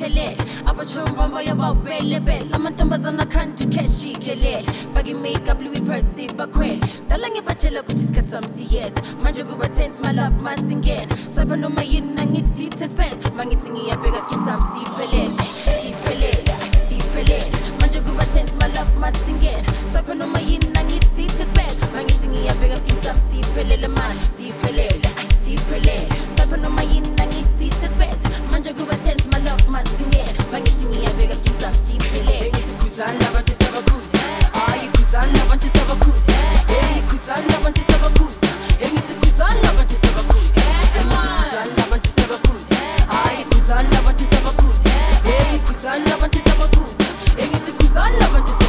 siphelele abachombombo yabawubelebele amantombazana akhanda ukeshikelele fake i-makeup Louis Percy bakhwele dala ngibatshela ukuthi isikhathi sami siyes manje kuba tense my love masingena swapha noma yini nangithi tespet mangithi ngiyabheka skim sami siphelele manje kuba tense my love masingena swapha noma yini nangithi tespet mangithi ngiyabheka skim sami siphelele man siphelele swapha noma yini nangithi tespet manje kuba tense my love masingena mangithi ngiyabheka skim sami siphelele ngithi khuzana abantu sabakhuza ayi khuzana abantu sabakhuza hey khuzana abantu sabakhuza ngithi khuzana abantu sabakhuza khuzana abantu sabakhuza ayi khuzana abantu sabakhuza hey khuzana abantu sabakhuza ngithi khuzana abantu sabakhuza